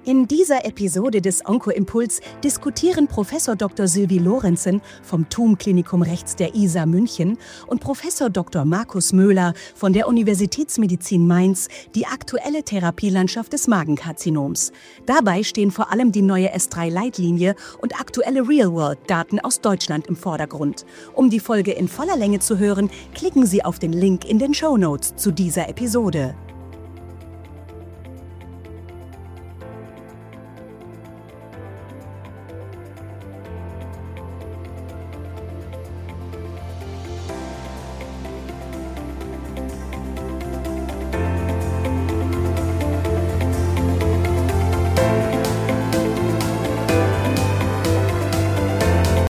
In dieser Episode des Onko-Impuls diskutieren Prof. Dr. Sylvie Lorenzen vom TUM-Klinikum Rechts der ISA München und Prof. Dr. Markus Möhler von der Universitätsmedizin Mainz die aktuelle Therapielandschaft des Magenkarzinoms. Dabei stehen vor allem die neue S3-Leitlinie und aktuelle Real-World-Daten aus Deutschland im Vordergrund. Um die Folge in voller Länge zu hören, klicken Sie auf den Link in den Shownotes zu dieser Episode.